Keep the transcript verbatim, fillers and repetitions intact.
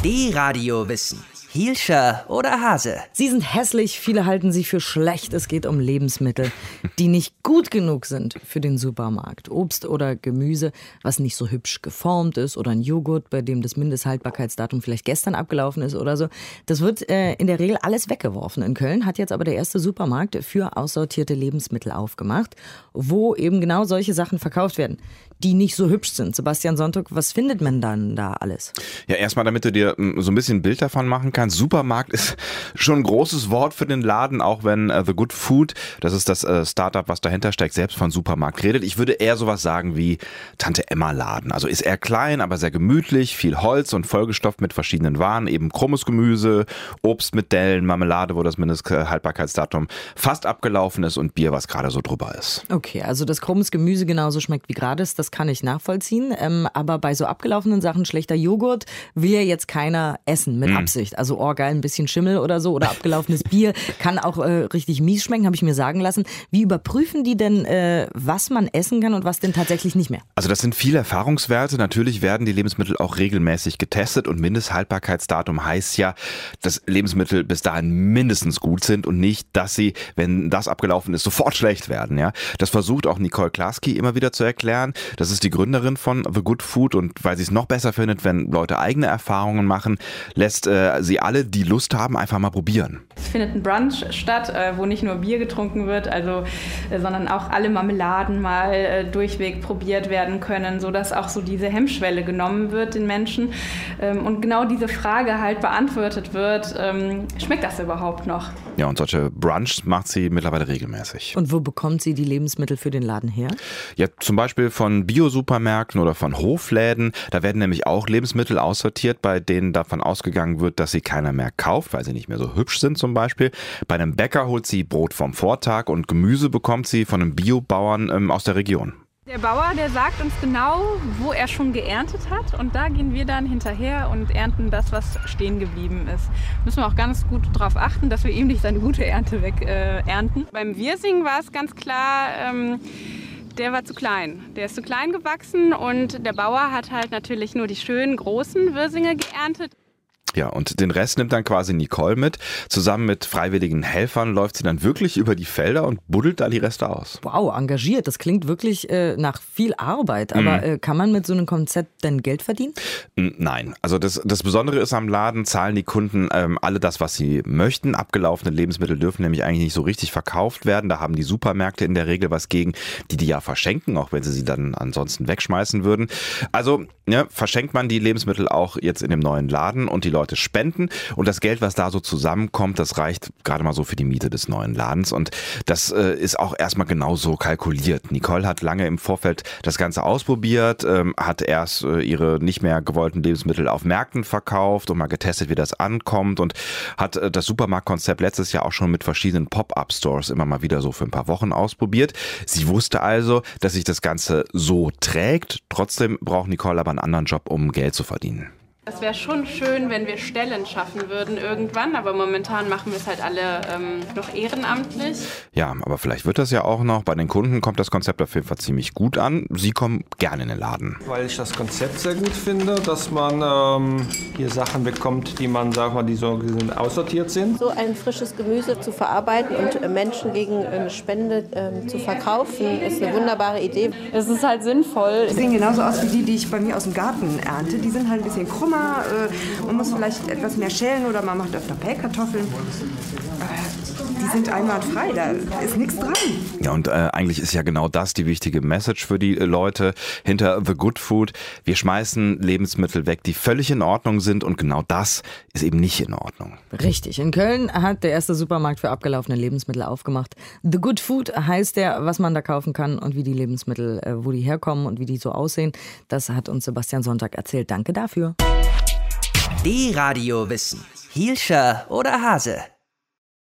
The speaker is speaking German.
D-Radio Wissen. Hielscher oder Hase? Sie sind hässlich, viele halten sie für schlecht. Es geht um Lebensmittel, die nicht gut genug sind für den Supermarkt. Obst oder Gemüse, was nicht so hübsch geformt ist, oder ein Joghurt, bei dem das Mindesthaltbarkeitsdatum vielleicht gestern abgelaufen ist oder so. Das wird äh, in der Regel alles weggeworfen. In Köln hat jetzt aber der erste Supermarkt für aussortierte Lebensmittel aufgemacht, wo eben genau solche Sachen verkauft werden, die nicht so hübsch sind. Sebastian Sonntag, was findet man dann da alles? Ja, erstmal, damit du dir so ein bisschen ein Bild davon machen kannst. Supermarkt ist schon ein großes Wort für den Laden, auch wenn uh, The Good Food, das ist das uh, Startup, was dahinter steckt, selbst von Supermarkt redet. Ich würde eher sowas sagen wie Tante Emma Laden. Also ist eher klein, aber sehr gemütlich, viel Holz und vollgestopft mit verschiedenen Waren, eben krummes Gemüse, Obst mit Dellen, Marmelade, wo das Mindesthaltbarkeitsdatum fast abgelaufen ist und Bier, was gerade so drüber ist. Okay, also dass krummes Gemüse genauso schmeckt wie gerade ist, das kann ich nachvollziehen. Ähm, aber bei so abgelaufenen Sachen, schlechter Joghurt, will ja jetzt keiner essen mit mm. Absicht. Also oh geil, ein bisschen Schimmel oder so oder abgelaufenes Bier kann auch äh, richtig mies schmecken, habe ich mir sagen lassen. Wie überprüfen die denn, äh, was man essen kann und was denn tatsächlich nicht mehr? Also das sind viele Erfahrungswerte. Natürlich werden die Lebensmittel auch regelmäßig getestet und Mindesthaltbarkeitsdatum heißt ja, dass Lebensmittel bis dahin mindestens gut sind und nicht, dass sie, wenn das abgelaufen ist, sofort schlecht werden. Ja, das versucht auch Nicole Klasky immer wieder zu erklären. Das ist die Gründerin von The Good Food und weil sie es noch besser findet, wenn Leute eigene Erfahrungen machen, lässt äh, sie alle, die Lust haben, einfach mal probieren. Es findet ein Brunch statt, äh, wo nicht nur Bier getrunken wird, also, äh, sondern auch alle Marmeladen mal äh, durchweg probiert werden können, sodass auch so diese Hemmschwelle genommen wird den Menschen ähm, und genau diese Frage halt beantwortet wird, ähm, schmeckt das überhaupt noch? Ja, und solche Brunchs macht sie mittlerweile regelmäßig. Und wo bekommt sie die Lebensmittel für den Laden her? Ja, zum Beispiel von Bio-Supermärkten oder von Hofläden. Da werden nämlich auch Lebensmittel aussortiert, bei denen davon ausgegangen wird, dass sie keiner mehr kauft, weil sie nicht mehr so hübsch sind zum Beispiel. Bei einem Bäcker holt sie Brot vom Vortag und Gemüse bekommt sie von einem Biobauern ähm, aus der Region. Der Bauer, der sagt uns genau, wo er schon geerntet hat und da gehen wir dann hinterher und ernten das, was stehen geblieben ist. Müssen wir auch ganz gut darauf achten, dass wir ihm nicht seine gute Ernte weg äh, ernten. Beim Wirsing war es ganz klar, ähm, der war zu klein. Der ist zu klein gewachsen und der Bauer hat halt natürlich nur die schönen, großen Wirsinge geerntet. Ja, und den Rest nimmt dann quasi Nicole mit. Zusammen mit freiwilligen Helfern läuft sie dann wirklich über die Felder und buddelt da die Reste aus. Wow, engagiert. Das klingt wirklich äh, nach viel Arbeit. Aber mhm. äh, kann man mit so einem Konzept denn Geld verdienen? Nein. Also das, das Besondere ist am Laden, zahlen die Kunden ähm, alle das, was sie möchten. Abgelaufene Lebensmittel dürfen nämlich eigentlich nicht so richtig verkauft werden. Da haben die Supermärkte in der Regel was gegen, die die ja verschenken, auch wenn sie sie dann ansonsten wegschmeißen würden. Also ja, verschenkt man die Lebensmittel auch jetzt in dem neuen Laden und die Leute Leute spenden und das Geld, was da so zusammenkommt, das reicht gerade mal so für die Miete des neuen Ladens und das äh, ist auch erstmal genau so kalkuliert. Nicole hat lange im Vorfeld das Ganze ausprobiert, ähm, hat erst äh, ihre nicht mehr gewollten Lebensmittel auf Märkten verkauft und mal getestet, wie das ankommt und hat äh, das Supermarktkonzept letztes Jahr auch schon mit verschiedenen Pop-Up-Stores immer mal wieder so für ein paar Wochen ausprobiert. Sie wusste also, dass sich das Ganze so trägt. Trotzdem braucht Nicole aber einen anderen Job, um Geld zu verdienen. Es wäre schon schön, wenn wir Stellen schaffen würden irgendwann, aber momentan machen wir es halt alle ähm, noch ehrenamtlich. Ja, aber vielleicht wird das ja auch noch. Bei den Kunden kommt das Konzept auf jeden Fall ziemlich gut an. Sie kommen gerne in den Laden. Weil ich das Konzept sehr gut finde, dass man ähm, hier Sachen bekommt, die man, sag mal, die so aussortiert sind. So ein frisches Gemüse zu verarbeiten und äh, Menschen gegen eine Spende äh, zu verkaufen, ist eine wunderbare Idee. Es ist halt sinnvoll. Die sehen genauso aus wie die, die ich bei mir aus dem Garten ernte. Die sind halt ein bisschen krumm. Man muss vielleicht etwas mehr schälen oder man macht öfter Pellkartoffeln. Die sind einwandfrei, da ist nichts dran. Ja, und äh, eigentlich ist ja genau das die wichtige Message für die Leute hinter The Good Food. Wir schmeißen Lebensmittel weg, die völlig in Ordnung sind und genau das ist eben nicht in Ordnung. Richtig. In Köln hat der erste Supermarkt für abgelaufene Lebensmittel aufgemacht. The Good Food heißt der, was man da kaufen kann und wie die Lebensmittel, wo die herkommen und wie die so aussehen. Das hat uns Sebastian Sonntag erzählt. Danke dafür. D-Radio Wissen. Hielscher oder Hase?